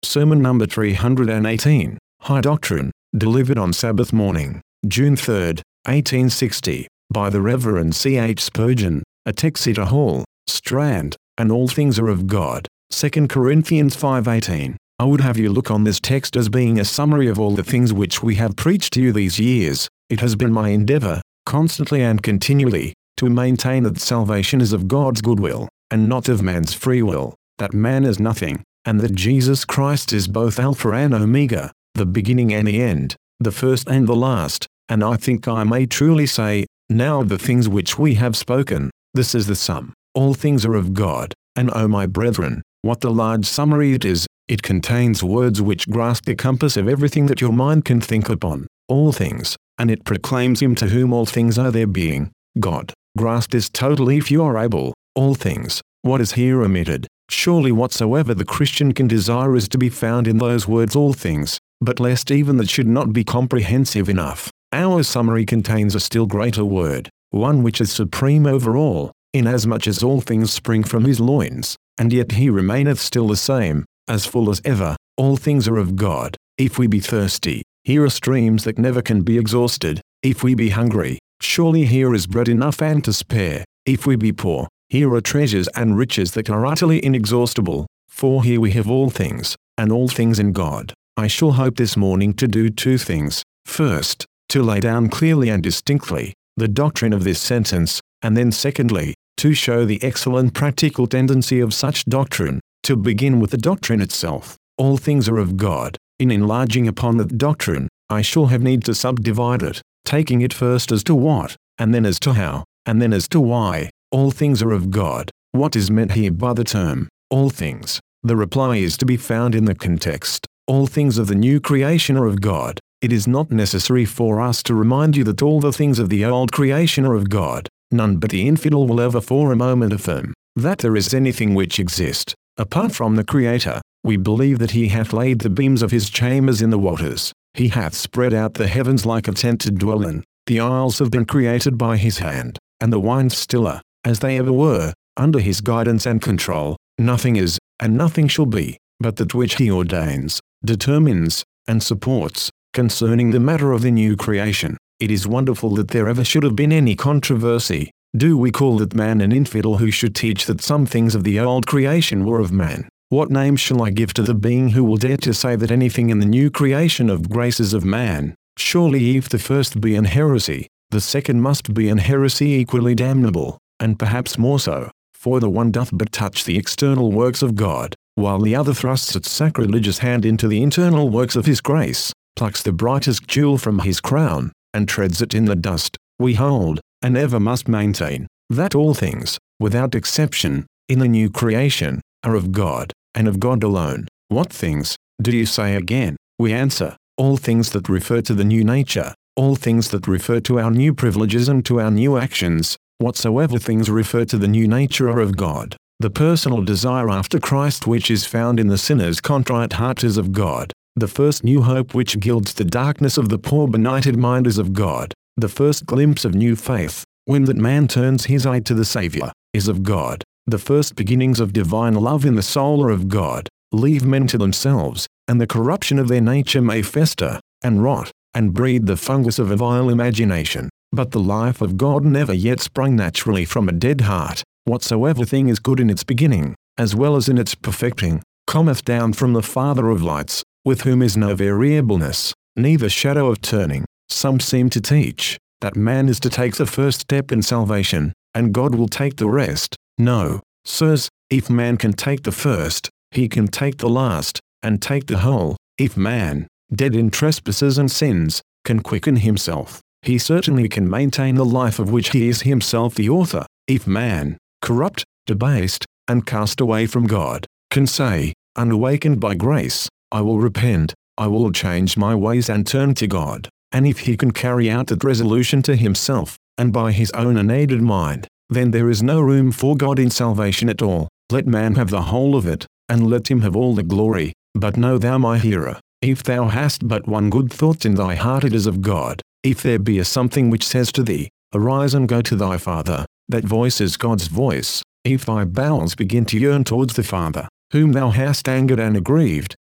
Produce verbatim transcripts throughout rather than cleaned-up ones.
Sermon number three hundred eighteen, High Doctrine, delivered on Sabbath morning, June third, eighteen sixty, by the Reverend C H Spurgeon, at Exeter Hall, Strand, and all things are of God, Second Corinthians five eighteen. I would have you look on this text as being a summary of all the things which we have preached to you these years. It has been my endeavor, constantly and continually, to maintain that salvation is of God's goodwill, and not of man's free will, that man is nothing, and that Jesus Christ is both Alpha and Omega, the beginning and the end, the first and the last, and I think I may truly say, now of the things which we have spoken, this is the sum. All things are of God, and O my brethren, what a large summary it is. It contains words which grasp the compass of everything that your mind can think upon, all things, and it proclaims Him to whom all things are their being, God. Grasp this totally if you are able, all things. What is here omitted? Surely whatsoever the Christian can desire is to be found in those words all things, but lest even that should not be comprehensive enough, our summary contains a still greater word, one which is supreme over all, inasmuch as all things spring from His loins, and yet He remaineth still the same, as full as ever. All things are of God. If we be thirsty, here are streams that never can be exhausted. If we be hungry, surely here is bread enough and to spare. If we be poor, here are treasures and riches that are utterly inexhaustible, for here we have all things, and all things in God. I shall hope this morning to do two things. First, to lay down clearly and distinctly the doctrine of this sentence, and then secondly, to show the excellent practical tendency of such doctrine. To begin with the doctrine itself, all things are of God. In enlarging upon that doctrine, I shall have need to subdivide it, taking it first as to what, and then as to how, and then as to why. All things are of God. What is meant here by the term, all things? The reply is to be found in the context. All things of the new creation are of God. It is not necessary for us to remind you that all the things of the old creation are of God. None but the infidel will ever for a moment affirm that there is anything which exists apart from the Creator. We believe that He hath laid the beams of His chambers in the waters. He hath spread out the heavens like a tent to dwell in. The isles have been created by His hand, and the winds still are, as they ever were, under His guidance and control. Nothing is, and nothing shall be, but that which He ordains, determines, and supports. Concerning the matter of the new creation, it is wonderful that there ever should have been any controversy. Do we call that man an infidel who should teach that some things of the old creation were of man? What name shall I give to the being who will dare to say that anything in the new creation of grace is of man? Surely if the first be an heresy, the second must be an heresy equally damnable, and perhaps more so, for the one doth but touch the external works of God, while the other thrusts its sacrilegious hand into the internal works of His grace, plucks the brightest jewel from His crown, and treads it in the dust. We hold, and ever must maintain, that all things, without exception, in the new creation, are of God, and of God alone. What things, do you say again? We answer, all things that refer to the new nature, all things that refer to our new privileges and to our new actions. Whatsoever things refer to the new nature are of God. The personal desire after Christ which is found in the sinner's contrite heart is of God. The first new hope which gilds the darkness of the poor benighted mind is of God. The first glimpse of new faith, when that man turns his eye to the Saviour, is of God. The first beginnings of divine love in the soul are of God. Leave men to themselves, and the corruption of their nature may fester, and rot, and breed the fungus of a vile imagination. But the life of God never yet sprung naturally from a dead heart. Whatsoever thing is good in its beginning, as well as in its perfecting, cometh down from the Father of lights, with whom is no variableness, neither shadow of turning. Some seem to teach that man is to take the first step in salvation, and God will take the rest. No, sirs, if man can take the first, he can take the last, and take the whole. If man, dead in trespasses and sins, can quicken himself, he certainly can maintain the life of which he is himself the author. If man, corrupt, debased, and cast away from God, can say, unawakened by grace, I will repent, I will change my ways and turn to God, and if he can carry out that resolution to himself, and by his own unaided mind, then there is no room for God in salvation at all. Let man have the whole of it, and let him have all the glory. But know thou, my hearer, if thou hast but one good thought in thy heart, it is of God. If there be a something which says to thee, Arise and go to thy Father, that voice is God's voice. If thy bowels begin to yearn towards the Father, whom thou hast angered and aggrieved,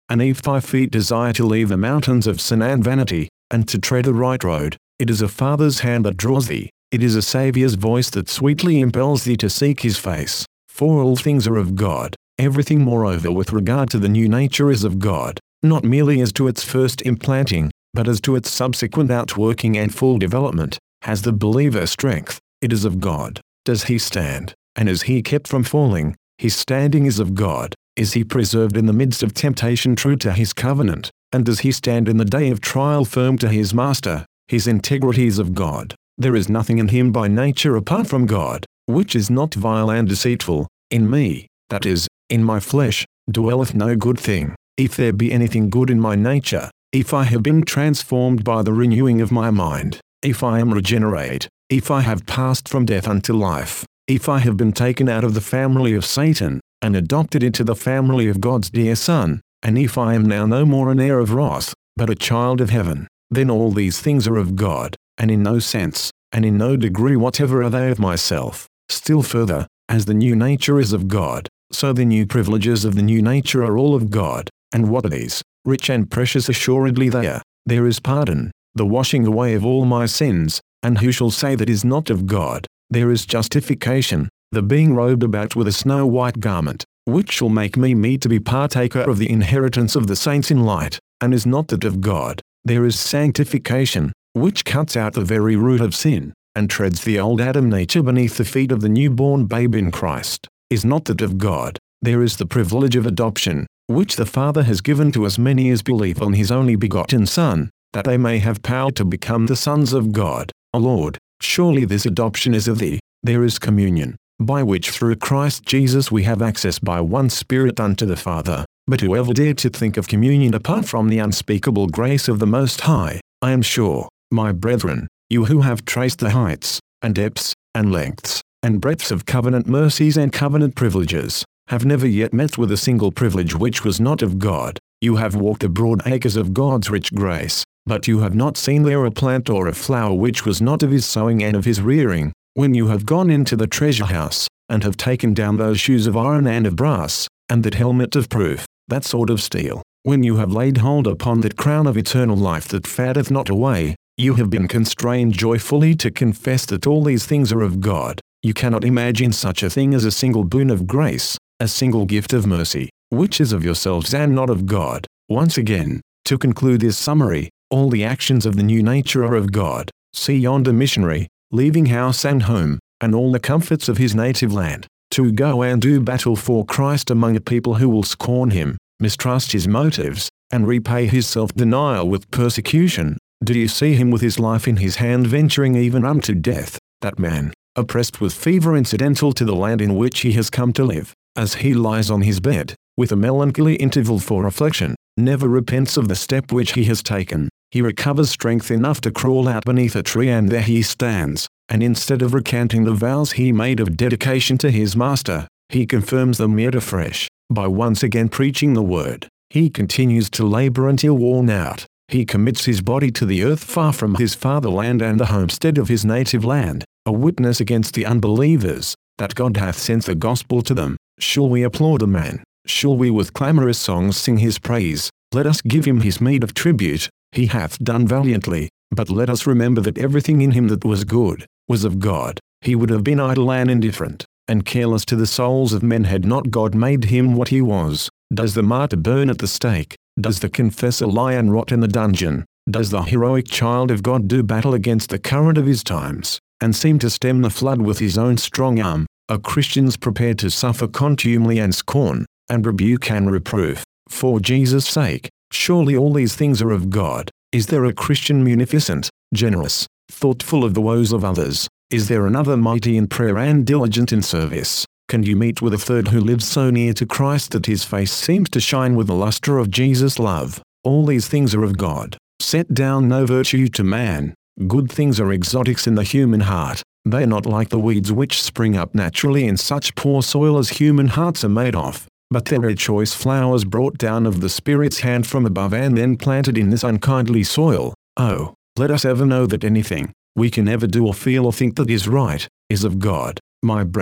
and if thy feet desire to leave the mountains of sin and vanity, and to tread the right road, it is a Father's hand that draws thee, it is a Saviour's voice that sweetly impels thee to seek his face. For all things are of God. Everything moreover with regard to the new nature is of God, not merely as to its first implanting, but as to its subsequent outworking and full development. Has the believer strength? It is of God. Does he stand? And is he kept from falling? His standing is of God. Is he preserved in the midst of temptation true to his covenant? And does he stand in the day of trial firm to his master? His integrity is of God. There is nothing in him by nature apart from God, which is not vile and deceitful. In me, that is, in my flesh, dwelleth no good thing. If there be anything good in my nature, if I have been transformed by the renewing of my mind, if I am regenerate, if I have passed from death unto life, if I have been taken out of the family of Satan, and adopted into the family of God's dear Son, and if I am now no more an heir of wrath, but a child of heaven, then all these things are of God, and in no sense, and in no degree whatever are they of myself. Still further, as the new nature is of God, so the new privileges of the new nature are all of God. And what are these? Rich and precious assuredly they are. There is pardon, the washing away of all my sins, and who shall say that is not of God? There is justification, the being robed about with a snow-white garment, which shall make me meet to be partaker of the inheritance of the saints in light, and is not that of God. There is sanctification, which cuts out the very root of sin, and treads the old Adam nature beneath the feet of the newborn babe in Christ, is not that of God. There is the privilege of adoption, which the Father has given to as many as believe on his only begotten Son, that they may have power to become the sons of God. O Lord, surely this adoption is of thee. There is communion, by which through Christ Jesus we have access by one Spirit unto the Father. But whoever dared to think of communion apart from the unspeakable grace of the Most High, I am sure, my brethren, you who have traced the heights, and depths, and lengths, and breadths of covenant mercies and covenant privileges, have never yet met with a single privilege which was not of God. You have walked the broad acres of God's rich grace, but you have not seen there a plant or a flower which was not of his sowing and of his rearing. When you have gone into the treasure house, and have taken down those shoes of iron and of brass, and that helmet of proof, that sword of steel, when you have laid hold upon that crown of eternal life that fadeth not away, you have been constrained joyfully to confess that all these things are of God. You cannot imagine such a thing as a single boon of grace, a single gift of mercy, which is of yourselves and not of God. Once again, to conclude this summary, all the actions of the new nature are of God. See yonder missionary, leaving house and home, and all the comforts of his native land, to go and do battle for Christ among a people who will scorn him, mistrust his motives, and repay his self-denial with persecution. Do you see him with his life in his hand venturing even unto death? That man, oppressed with fever incidental to the land in which he has come to live, as he lies on his bed, with a melancholy interval for reflection, never repents of the step which he has taken. He recovers strength enough to crawl out beneath a tree, and there he stands, and instead of recanting the vows he made of dedication to his master, he confirms them yet afresh, by once again preaching the word. He continues to labor until worn out. He commits his body to the earth far from his fatherland and the homestead of his native land, a witness against the unbelievers, that God hath sent the gospel to them. Shall we applaud the man? Shall we with clamorous songs sing his praise? Let us give him his meed of tribute. He hath done valiantly, but let us remember that everything in him that was good, was of God. He would have been idle and indifferent, and careless to the souls of men had not God made him what he was. Does the martyr burn at the stake? Does the confessor lie and rot in the dungeon? Does the heroic child of God do battle against the current of his times, and seem to stem the flood with his own strong arm? Are Christians prepared to suffer contumely and scorn, and rebuke and reproof, for Jesus' sake? Surely all these things are of God. Is there a Christian munificent, generous, thoughtful of the woes of others? Is there another mighty in prayer and diligent in service? Can you meet with a third who lives so near to Christ that his face seems to shine with the luster of Jesus' love? All these things are of God. Set down no virtue to man. Good things are exotics in the human heart. They are not like the weeds which spring up naturally in such poor soil as human hearts are made of, but they are choice flowers brought down of the Spirit's hand from above and then planted in this unkindly soil. Oh, let us ever know that anything we can ever do or feel or think that is right, is of God. My brethren,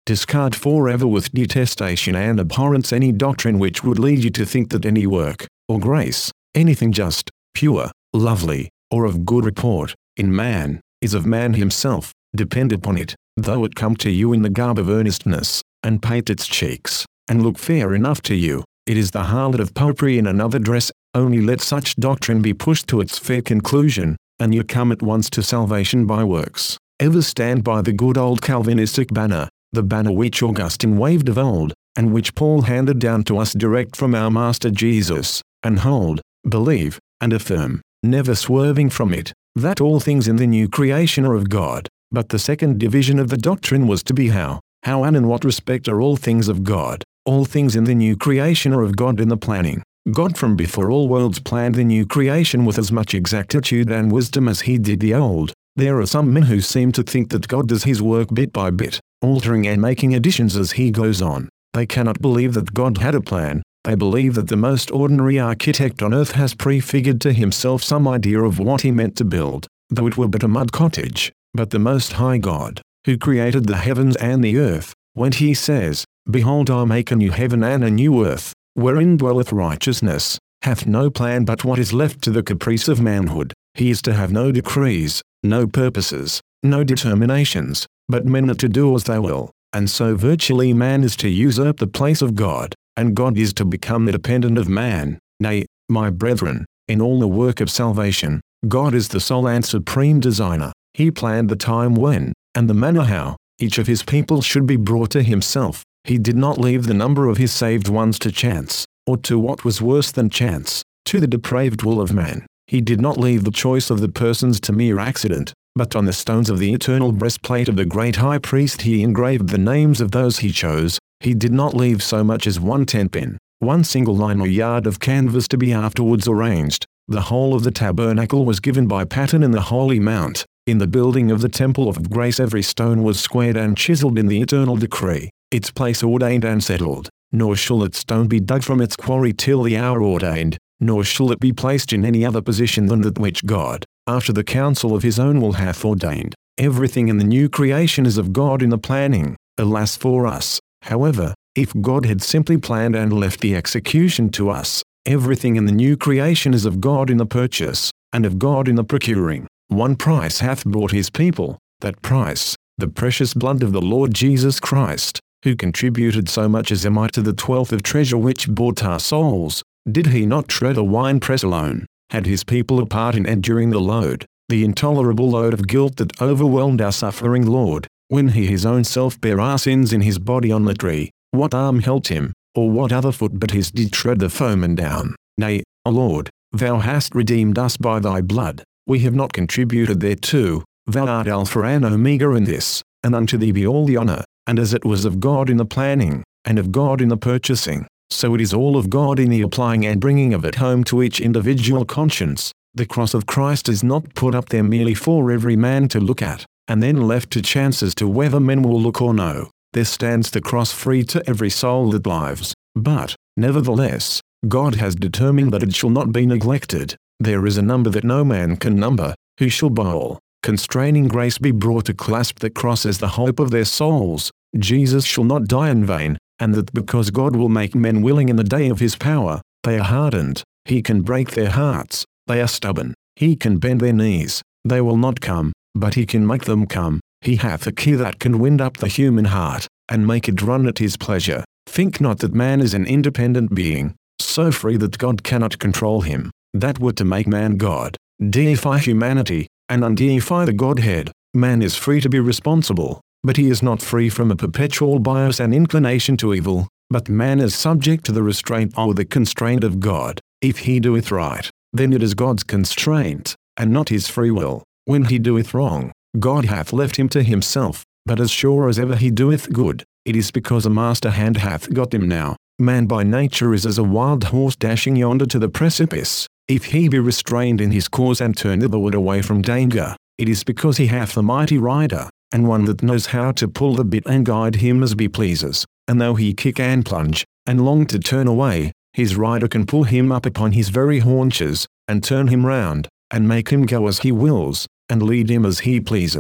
Discard forever with detestation and abhorrence any doctrine which would lead you to think that any work, or grace, anything just, pure, lovely, or of good report, in man, is of man himself. Depend upon it, though it come to you in the garb of earnestness, and paint its cheeks, and look fair enough to you, it is the harlot of popery in another dress. Only let such doctrine be pushed to its fair conclusion, and you come at once to salvation by works. Ever stand by the good old Calvinistic banner, the banner which Augustine waved of old, and which Paul handed down to us direct from our Master Jesus, and hold, believe, and affirm, never swerving from it, that all things in the new creation are of God. But the second division of the doctrine was to be how, how and in what respect are all things of God. All things in the new creation are of God in the planning. God from before all worlds planned the new creation with as much exactitude and wisdom as he did the old. There are some men who seem to think that God does his work bit by bit, altering and making additions as he goes on. They cannot believe that God had a plan. They believe that the most ordinary architect on earth has prefigured to himself some idea of what he meant to build, though it were but a mud cottage. But the Most High God, who created the heavens and the earth, when he says, Behold, I make a new heaven and a new earth, wherein dwelleth righteousness, hath no plan but what is left to the caprice of manhood. He is to have no decrees, no purposes, no determinations, but men are to do as they will, and so virtually man is to usurp the place of God, and God is to become the dependent of man. Nay, my brethren, in all the work of salvation, God is the sole and supreme designer. He planned the time when, and the manner how, each of his people should be brought to himself. He did not leave the number of his saved ones to chance, or to what was worse than chance, to the depraved will of man. He did not leave the choice of the persons to mere accident, but on the stones of the eternal breastplate of the great high priest he engraved the names of those he chose. He did not leave so much as one tent pin, one single line or yard of canvas to be afterwards arranged. The whole of the tabernacle was given by pattern in the Holy Mount. In the building of the temple of grace every stone was squared and chiseled in the eternal decree, its place ordained and settled, nor shall that stone be dug from its quarry till the hour ordained, nor shall it be placed in any other position than that which God, after the counsel of his own will hath ordained. Everything in the new creation is of God in the planning. Alas for us, however, if God had simply planned and left the execution to us. Everything in the new creation is of God in the purchase, and of God in the procuring. One price hath bought his people, that price, the precious blood of the Lord Jesus Christ, who contributed so much as a mite to the twelfth of treasure which bought our souls. Did he not tread a winepress alone? Had his people a part in enduring the load, the intolerable load of guilt that overwhelmed our suffering Lord, when he his own self bare our sins in his body on the tree? What arm helped him, or what other foot but his did tread the foeman down? Nay, O Lord, thou hast redeemed us by thy blood. We have not contributed thereto. Thou art Alpha and Omega in this, and unto thee be all the honor. And as it was of God in the planning, and of God in the purchasing, so it is all of God in the applying and bringing of it home to each individual conscience. The cross of Christ is not put up there merely for every man to look at, and then left to chance as to whether men will look or no. There stands the cross free to every soul that lives. But, nevertheless, God has determined that it shall not be neglected. There is a number that no man can number, who shall by all constraining grace be brought to clasp the cross as the hope of their souls. Jesus shall not die in vain, and that because God will make men willing in the day of his power, they are hardened. He can break their hearts, they are stubborn. He can bend their knees, they will not come, but he can make them come. He hath a key that can wind up the human heart, and make it run at his pleasure. Think not that man is an independent being, so free that God cannot control him. That were to make man God, deify humanity, and undeify the Godhead. Man is free to be responsible, but he is not free from a perpetual bias and inclination to evil. But man is subject to the restraint or the constraint of God. If he doeth right, then it is God's constraint, and not his free will. When he doeth wrong, God hath left him to himself. But as sure as ever he doeth good, it is because a master hand hath got him now. Man by nature is as a wild horse dashing yonder to the precipice. If he be restrained in his course and turn thitherward away from danger, it is because he hath a mighty rider, and one that knows how to pull the bit and guide him as he pleases. And though he kick and plunge, and long to turn away, his rider can pull him up upon his very haunches, and turn him round, and make him go as he wills, and lead him as he pleases.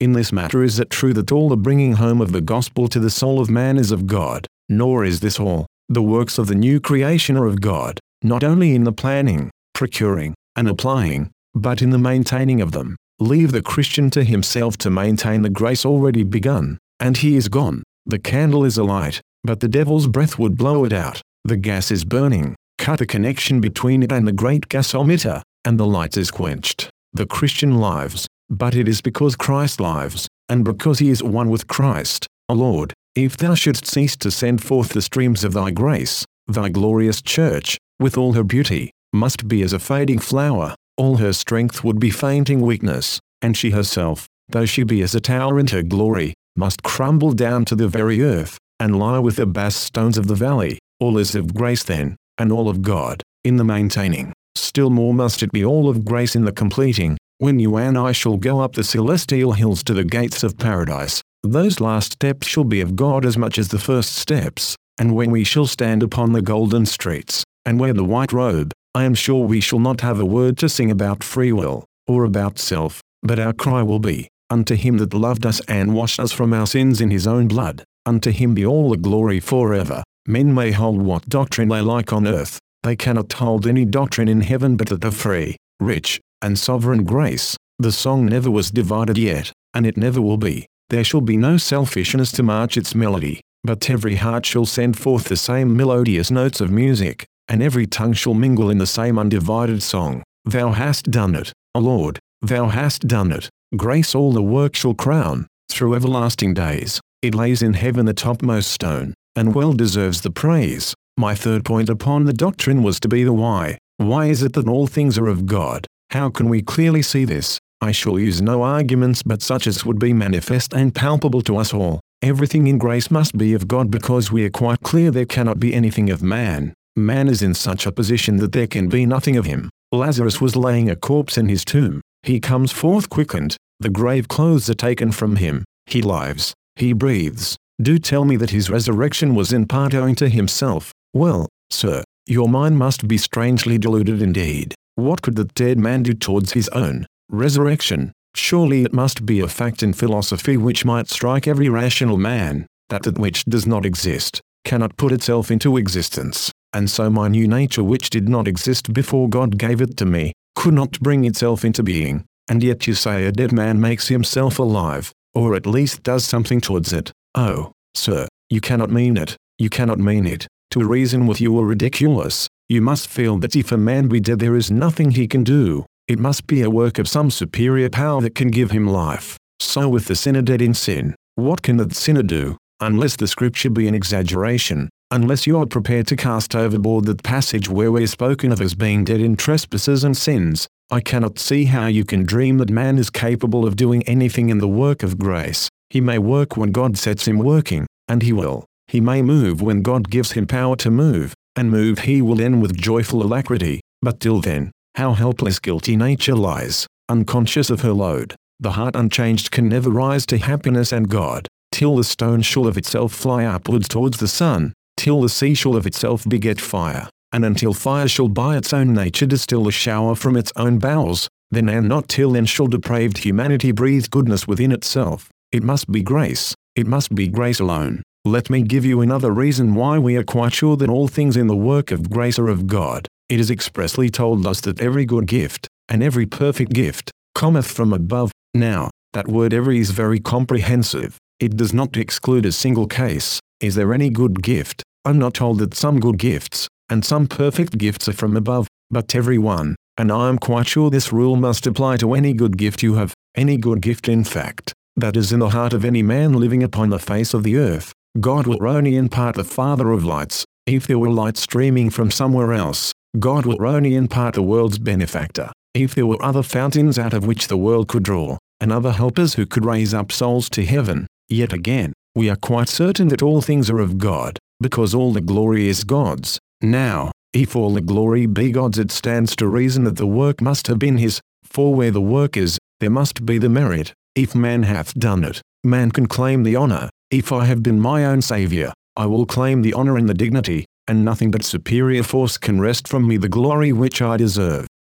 In this matter is it true that all the bringing home of the gospel to the soul of man is of God, nor is this all. The works of the new creation are of God, not only in the planning, procuring, and applying, but in the maintaining of them. Leave the Christian to himself to maintain the grace already begun, and he is gone. The candle is alight, but the devil's breath would blow it out. The gas is burning, cut the connection between it and the great gasometer, and the light is quenched. The Christian lives, but it is because Christ lives, and because he is one with Christ. O Lord, if thou shouldst cease to send forth the streams of thy grace, thy glorious church, with all her beauty, must be as a fading flower, all her strength would be fainting weakness, and she herself, though she be as a tower in her glory, must crumble down to the very earth, and lie with the bast stones of the valley. All is of grace then, and all of God, in the maintaining. Still more must it be all of grace in the completing, when you and I shall go up the celestial hills to the gates of paradise. Those last steps shall be of God as much as the first steps, and when we shall stand upon the golden streets, and wear the white robe, I am sure we shall not have a word to sing about free will, or about self, but our cry will be, unto him that loved us and washed us from our sins in his own blood, unto him be all the glory forever. Men may hold what doctrine they like on earth, they cannot hold any doctrine in heaven but that of free, rich, and sovereign grace. The song never was divided yet, and it never will be. There shall be no selfishness to march its melody, but every heart shall send forth the same melodious notes of music, and every tongue shall mingle in the same undivided song. Thou hast done it, O Lord, thou hast done it. Grace all the work shall crown, through everlasting days. It lays in heaven the topmost stone, and well deserves the praise. My third point upon the doctrine was to be the why. Why is it that all things are of God? How can we clearly see this? I shall use no arguments but such as would be manifest and palpable to us all. Everything in grace must be of God because we are quite clear there cannot be anything of man. Man is in such a position that there can be nothing of him. Lazarus was laying a corpse in his tomb. He comes forth quickened. The grave clothes are taken from him. He lives. He breathes. Do tell me that his resurrection was in part owing to himself. Well, sir, your mind must be strangely deluded indeed. What could the dead man do towards his own resurrection? Surely it must be a fact in philosophy which might strike every rational man, that that which does not exist, cannot put itself into existence. And so my new nature which did not exist before God gave it to me, could not bring itself into being. And yet you say a dead man makes himself alive, or at least does something towards it. Oh, sir, you cannot mean it, you cannot mean it. To reason with you are ridiculous. You must feel that if a man be dead there is nothing he can do. It must be a work of some superior power that can give him life. So with the sinner dead in sin, what can that sinner do? Unless the scripture be an exaggeration, unless you are prepared to cast overboard that passage where we are spoken of as being dead in trespasses and sins, I cannot see how you can dream that man is capable of doing anything in the work of grace. He may work when God sets him working, and he will. He may move when God gives him power to move, and move he will then with joyful alacrity, but till then, how helpless guilty nature lies, unconscious of her load. The heart unchanged can never rise to happiness and God, till the stone shall of itself fly upwards towards the sun, till the sea shall of itself beget fire, and until fire shall by its own nature distill a shower from its own bowels, then and not till then shall depraved humanity breathe goodness within itself. It must be grace, it must be grace alone. Let me give you another reason why we are quite sure that all things in the work of grace are of God. It is expressly told us that every good gift, and every perfect gift, cometh from above. Now, that word every is very comprehensive. It does not exclude a single case. Is there any good gift? I'm not told that some good gifts, and some perfect gifts are from above, but every one, and I am quite sure this rule must apply to any good gift you have, any good gift in fact, that is in the heart of any man living upon the face of the earth. God will only impart the Father of lights. If there were light streaming from somewhere else, God will only impart the world's benefactor. If there were other fountains out of which the world could draw, and other helpers who could raise up souls to heaven, yet again, we are quite certain that all things are of God, because all the glory is God's. Now, if all the glory be God's, it stands to reason that the work must have been his, for where the work is, there must be the merit. If man hath done it, man can claim the honor. If I have been my own Saviour, I will claim the honor and the dignity, and nothing but superior force can wrest from me the glory which I deserve.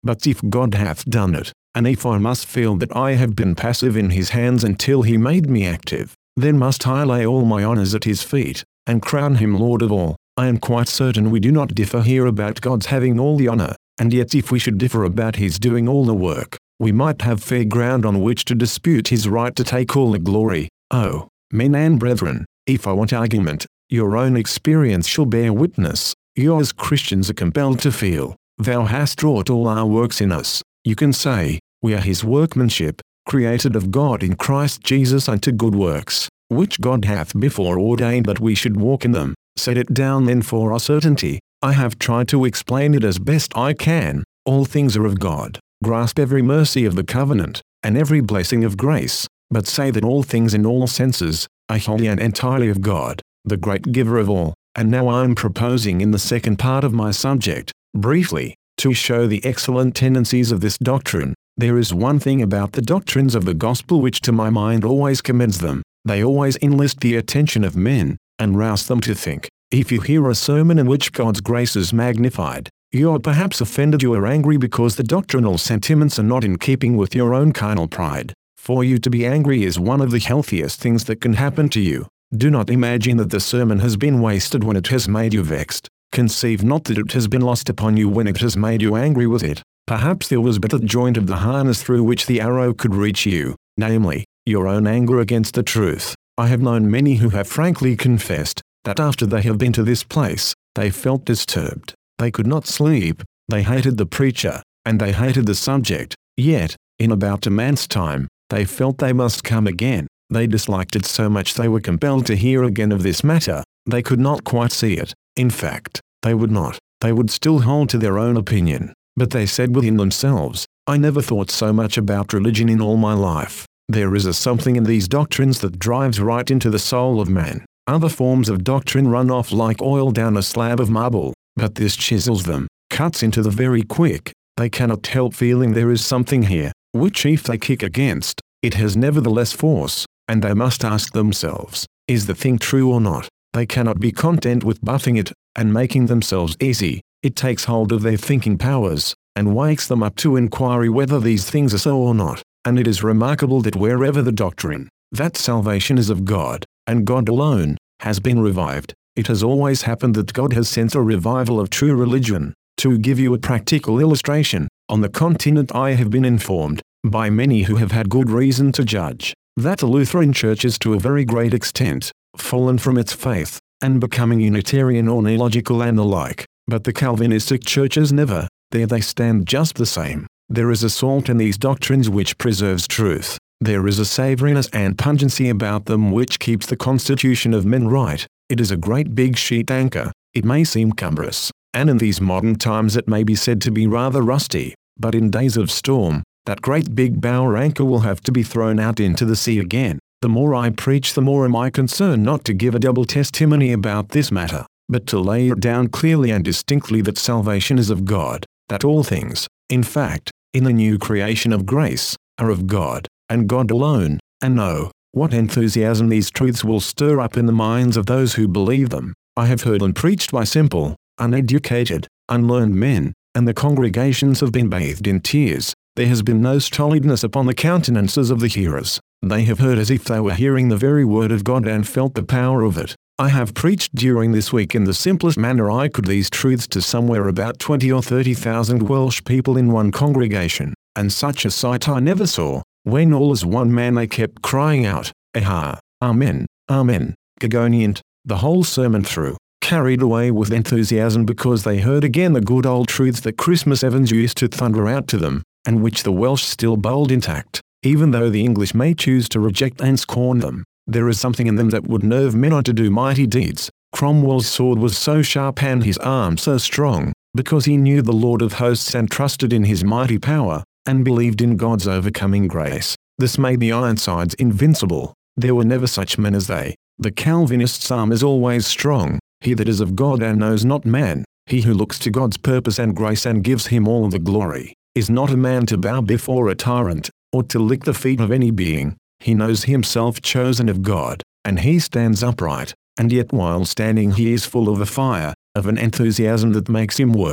But if God hath done it, and if I must feel that I have been passive in his hands until he made me active, then must I lay all my honors at his feet, and crown him Lord of all. I am quite certain we do not differ here about God's having all the honor, and yet if we should differ about his doing all the work, we might have fair ground on which to dispute his right to take all the glory. Oh, men and brethren, if I want argument, your own experience shall bear witness. You as Christians are compelled to feel, thou hast wrought all our works in us. You can say, we are his workmanship, created of God in Christ Jesus unto good works, which God hath before ordained that we should walk in them. Set it down then for our certainty. I have tried to explain it as best I can. All things are of God. Grasp every mercy of the covenant, and every blessing of grace, but say that all things in all senses, are wholly and entirely of God, the great giver of all. And now I am proposing in the second part of my subject, briefly, to show the excellent tendencies of this doctrine. There is one thing about the doctrines of the gospel which to my mind always commends them. They always enlist the attention of men, and rouse them to think. If you hear a sermon in which God's grace is magnified, you are perhaps offended, you are angry because the doctrinal sentiments are not in keeping with your own carnal pride. For you to be angry is one of the healthiest things that can happen to you. Do not imagine that the sermon has been wasted when it has made you vexed. Conceive not that it has been lost upon you when it has made you angry with it. Perhaps there was but a joint of the harness through which the arrow could reach you, namely, your own anger against the truth. I have known many who have frankly confessed that after they have been to this place, they felt disturbed. They could not sleep, they hated the preacher, and they hated the subject, yet, in about a month's time, they felt they must come again. They disliked it so much they were compelled to hear again of this matter. They could not quite see it. In fact, they would not. They would still hold to their own opinion. But they said within themselves, I never thought so much about religion in all my life. There is a something in these doctrines that drives right into the soul of man. Other forms of doctrine run off like oil down a slab of marble, but this chisels them, cuts into the very quick. They cannot help feeling there is something here, which if they kick against, it has nevertheless force, and they must ask themselves, is the thing true or not? They cannot be content with buffing it, and making themselves easy. It takes hold of their thinking powers, and wakes them up to inquiry whether these things are so or not. And it is remarkable that wherever the doctrine, that salvation is of God, and God alone, has been revived, it has always happened that God has sent a revival of true religion. To give you a practical illustration, on the continent I have been informed, by many who have had good reason to judge, that the Lutheran Church is to a very great extent fallen from its faith, and becoming Unitarian or neological and the like. But the Calvinistic churches never. There they stand just the same. There is a salt in these doctrines which preserves truth. There is a savoriness and pungency about them which keeps the constitution of men right. It is a great big sheet anchor. It may seem cumbrous, and in these modern times it may be said to be rather rusty, but in days of storm, that great big bower anchor will have to be thrown out into the sea again. The more I preach, the more am I concerned not to give a double testimony about this matter, but to lay it down clearly and distinctly that salvation is of God, that all things, in fact, in the new creation of grace, are of God, and God alone. And oh, what enthusiasm these truths will stir up in the minds of those who believe them. I have heard them preached by simple, uneducated, unlearned men, and the congregations have been bathed in tears. There has been no stolidness upon the countenances of the hearers. They have heard as if they were hearing the very word of God and felt the power of it. I have preached during this week in the simplest manner I could these truths to somewhere about twenty or thirty thousand Welsh people in one congregation, and such a sight I never saw. When all as one man they kept crying out, Aha, Amen, Amen, Gregoriant, the whole sermon through, carried away with enthusiasm because they heard again the good old truths that Christmas Evans used to thunder out to them, and which the Welsh still bold intact. Even though the English may choose to reject and scorn them, there is something in them that would nerve men on to do mighty deeds. Cromwell's sword was so sharp and his arm so strong, because he knew the Lord of hosts and trusted in his mighty power, and believed in God's overcoming grace. This made the Ironsides invincible. There were never such men as they. The Calvinist's arm is always strong. He that is of God and knows not man, he who looks to God's purpose and grace and gives him all the glory, is not a man to bow before a tyrant, or to lick the feet of any being. He knows himself chosen of God, and he stands upright, and yet while standing he is full of a fire, of an enthusiasm that makes him work.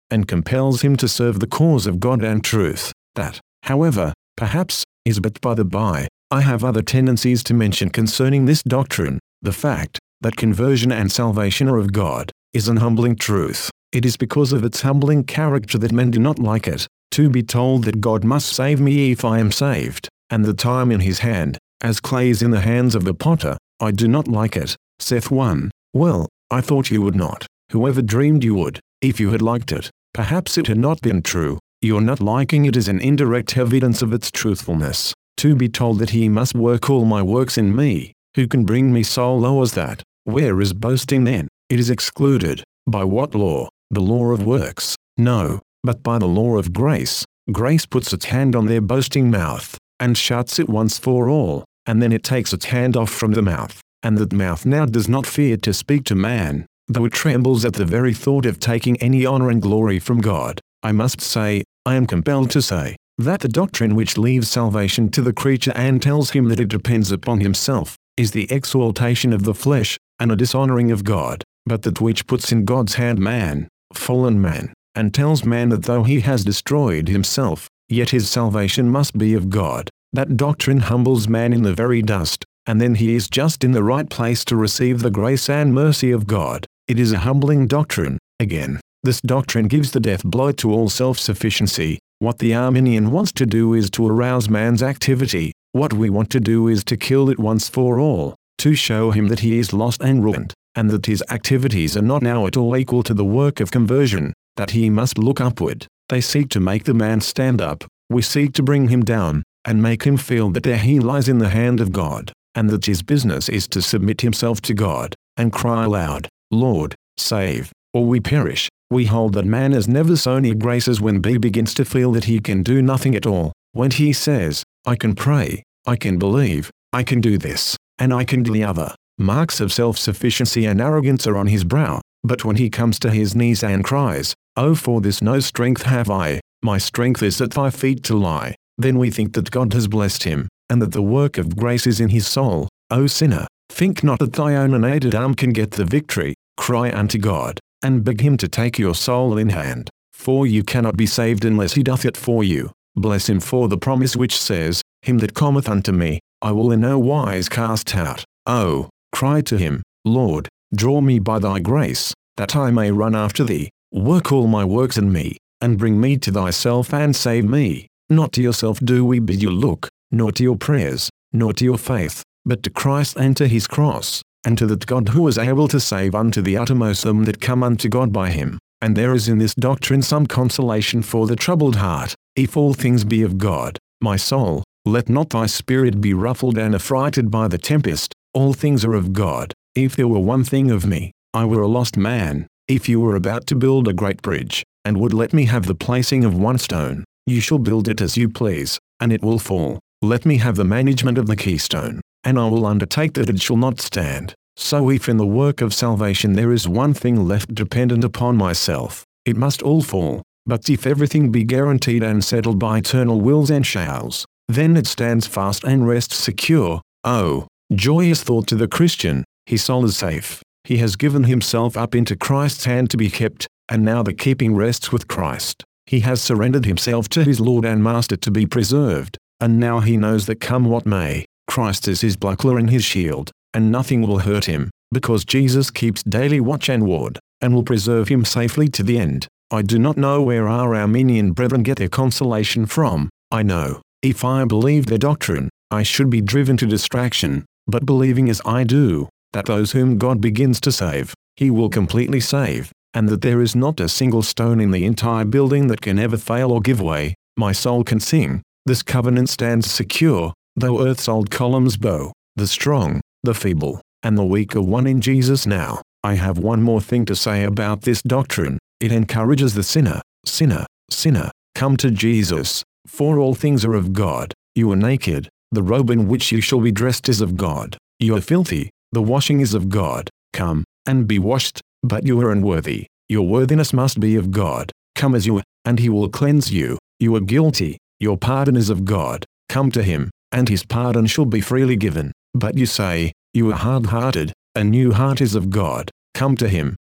and compels him to serve the cause of God and truth. That, however, perhaps, is but by the by. I have other tendencies to mention concerning this doctrine. The fact that conversion and salvation are of God is an humbling truth. It is because of its humbling character that men do not like it. To be told that God must save me if I am saved, and the time in his hand, as clay is in the hands of the potter, I do not like it. Saith one, well, I thought you would not. Whoever dreamed you would, if you had liked it? Perhaps it had not been true. Your not liking it is an indirect evidence of its truthfulness. To be told that he must work all my works in me, who can bring me so low as that? Where is boasting then? It is excluded. By what law? The law of works? No, but by the law of grace. Grace puts its hand on their boasting mouth, and shuts it once for all, and then it takes its hand off from the mouth, and that mouth now does not fear to speak to man, though it trembles at the very thought of taking any honor and glory from God. I must say, I am compelled to say, that the doctrine which leaves salvation to the creature and tells him that it depends upon himself, is the exaltation of the flesh, and a dishonoring of God, but that which puts in God's hand man, fallen man, and tells man that though he has destroyed himself, yet his salvation must be of God. That doctrine humbles man in the very dust, and then he is just in the right place to receive the grace and mercy of God. It is a humbling doctrine. Again, this doctrine gives the death blow to all self-sufficiency. What the Arminian wants to do is to arouse man's activity. What we want to do is to kill it once for all, to show him that he is lost and ruined, and that his activities are not now at all equal to the work of conversion, that he must look upward. They seek to make the man stand up. We seek to bring him down, and make him feel that there he lies in the hand of God, and that his business is to submit himself to God, and cry aloud, Lord, save, or we perish. We hold that man has never so near grace as when he begins to feel that he can do nothing at all. When he says, I can pray, I can believe, I can do this, and I can do the other, marks of self-sufficiency and arrogance are on his brow. But when he comes to his knees and cries, Oh, for this no strength have I, my strength is at thy feet to lie, then we think that God has blessed him, and that the work of grace is in his soul. O sinner, think not that thy own unaided arm can get the victory. Cry unto God, and beg him to take your soul in hand, for you cannot be saved unless he doth it for you. Bless him for the promise which says, Him that cometh unto me, I will in no wise cast out. Oh, cry to him, Lord, draw me by thy grace, that I may run after thee. Work all my works in me, and bring me to thyself and save me. Not to yourself do we bid you look, nor to your prayers, nor to your faith, but to Christ and to his cross, and to that God who is able to save unto the uttermost them that come unto God by him. And there is in this doctrine some consolation for the troubled heart. If all things be of God, my soul, let not thy spirit be ruffled and affrighted by the tempest. All things are of God. If there were one thing of me, I were a lost man. If you were about to build a great bridge, and would let me have the placing of one stone, you shall build it as you please, and it will fall. Let me have the management of the keystone, and I will undertake that it shall not stand. So if in the work of salvation there is one thing left dependent upon myself, it must all fall. But if everything be guaranteed and settled by eternal wills and shalls, then it stands fast and rests secure. Oh, joyous thought to the Christian, his soul is safe. He has given himself up into Christ's hand to be kept, and now the keeping rests with Christ. He has surrendered himself to his Lord and Master to be preserved, and now he knows that come what may, Christ is his buckler and his shield, and nothing will hurt him, because Jesus keeps daily watch and ward, and will preserve him safely to the end. I do not know where our Arminian brethren get their consolation from. I know, if I believed their doctrine, I should be driven to distraction, but believing as I do, that those whom God begins to save, he will completely save, and that there is not a single stone in the entire building that can ever fail or give way, my soul can sing, this covenant stands secure, though earth's old columns bow. The strong, the feeble, and the weak are one in Jesus now. I have one more thing to say about this doctrine. It encourages the sinner, sinner, sinner, come to Jesus, for all things are of God. You are naked, the robe in which you shall be dressed is of God. You are filthy, the washing is of God. Come, and be washed, but you are unworthy. Your worthiness must be of God. Come as you are, and he will cleanse you. You are guilty, your pardon is of God. Come to him, and his pardon shall be freely given. But you say, you are hard-hearted, a new heart is of God. Come to him,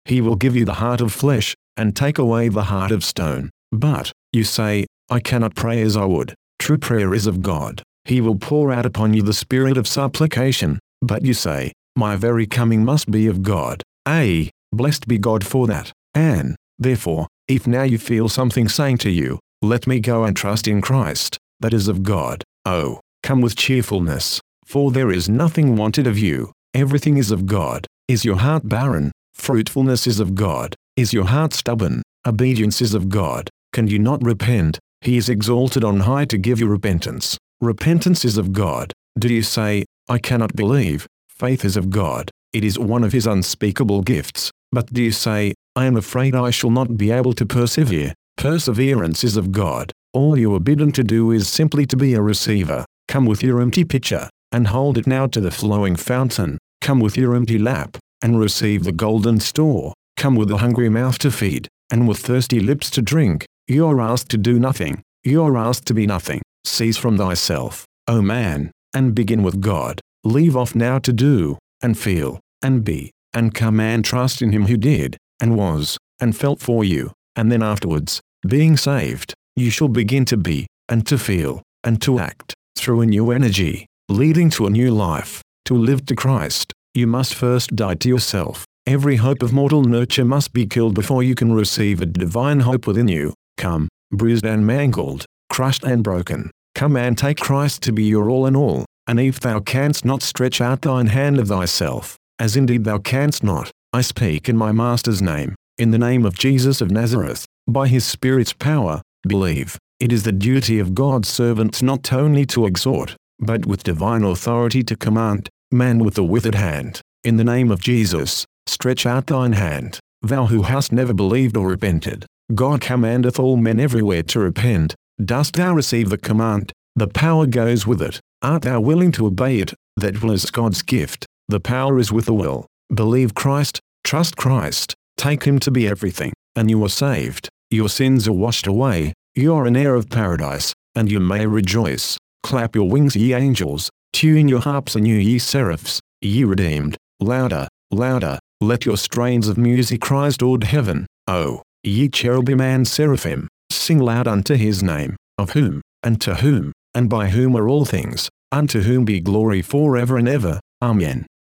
he will give you the heart of flesh, and take away the heart of stone. But, you say, I cannot pray as I would. True prayer is of God. He will pour out upon you the spirit of supplication. But you say, my very coming must be of God. Ay, blessed be God for that. And, therefore, if now you feel something saying to you, let me go and trust in Christ, that is of God. Oh, come with cheerfulness, for there is nothing wanted of you. Everything is of God. Is your heart barren? Fruitfulness is of God. Is your heart stubborn? Obedience is of God. Can you not repent? He is exalted on high to give you repentance. Repentance is of God. Do you say, I cannot believe? Faith is of God. It is one of his unspeakable gifts. But do you say, I am afraid I shall not be able to persevere? Perseverance is of God. All you are bidden to do is simply to be a receiver. Come with your empty pitcher, and hold it now to the flowing fountain. Come with your empty lap, and receive the golden store. Come with a hungry mouth to feed, and with thirsty lips to drink. You are asked to do nothing. You are asked to be nothing. Cease from thyself, O man, and begin with God. Leave off now to do, and feel, and be, and come and trust in him who did, and was, and felt for you, and then afterwards, being saved, you shall begin to be, and to feel, and to act, through a new energy, leading to a new life. To live to Christ, you must first die to yourself. Every hope of mortal nurture must be killed before you can receive a divine hope within you. Come, bruised and mangled, crushed and broken, come and take Christ to be your all in all. And if thou canst not stretch out thine hand of thyself, as indeed thou canst not, I speak in my Master's name, in the name of Jesus of Nazareth, by his Spirit's power, believe. It is the duty of God's servants not only to exhort, but with divine authority to command. Man with the withered hand, in the name of Jesus, stretch out thine hand, thou who hast never believed or repented. God commandeth all men everywhere to repent. Dost thou receive the command? The power goes with it. Art thou willing to obey it? That will is God's gift. The power is with the will. Believe Christ, trust Christ, take him to be everything, and you are saved. Your sins are washed away, you are an heir of paradise, and you may rejoice. Clap your wings, ye angels, tune your harps anew, ye seraphs, ye redeemed. Louder, louder, let your strains of music rise toward heaven. Oh, ye cherubim and seraphim, sing loud unto his name, of whom, and to whom, and by whom are all things, unto whom be glory forever and ever. Amen.